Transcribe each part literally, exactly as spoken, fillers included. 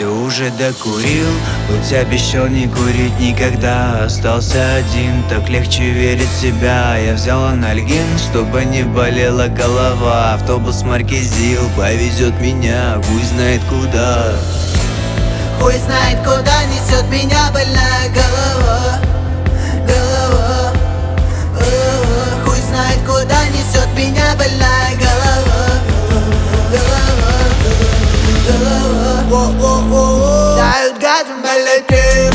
все уже докурил. Хоть обещал не курить никогда, остался один, так легче верить в себя. Я взял анальгин, чтобы не болела голова. Автобус марки ЗИЛ повезет меня, хуй знает куда. Хуй знает куда несет меня больная голова. Голова, голова. Хуй знает куда несет меня больная голова. Голова, голова, голова. Дают газу, мы летим.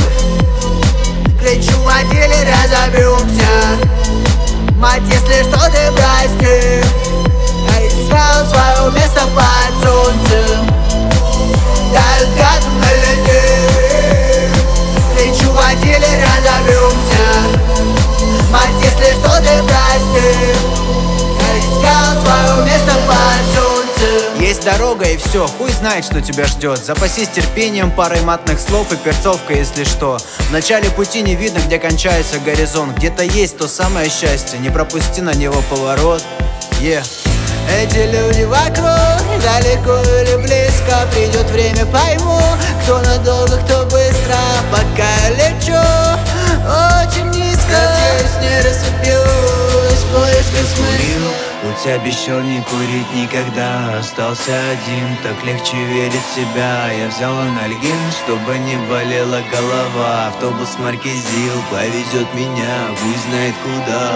Кричу, водили, разобьемся. Мать, если что, ты прости. Я искал свое место под солнцем. Дают газу, мы летим. Кричу, водили, разобьемся. Мать, если что, ты прости. Я искал свое место под солнцем. Есть дорога и все, хуй знает, что тебя ждет. Запасись терпением, парой матных слов и перцовка, если что. В начале пути не видно, где кончается горизонт. Где-то есть то самое счастье, не пропусти на него поворот. Yeah. Эти люди вокруг, далеко или близко. Придет время, пойму, кто надолго, кто быстро. Пока я лечу очень низко, надеюсь, не рассыпюсь в поисках смысла. Хоть обещал не курить никогда, остался один, так легче верить в себя. Я взял анальгин, чтобы не болела голова. Автобус марки ЗИЛ повезет меня, хуй знает куда.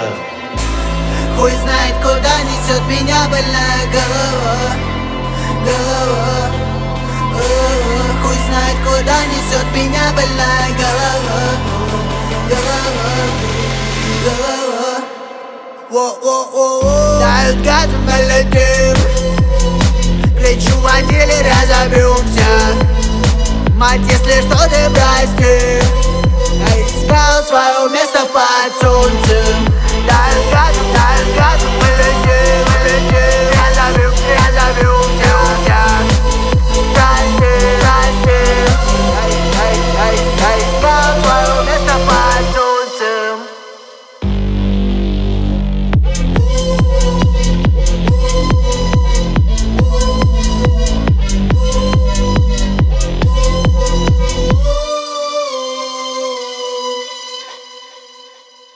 Хуй знает куда несет меня больная голова. Голова, голова. Хуй знает куда несет меня больная голова. Голова, голова. Во-во-во-во. Дают газу, мы летим. Кричу, водили, разобьемся. Мать, если что, ты прости. Я искал свое место под солнцем.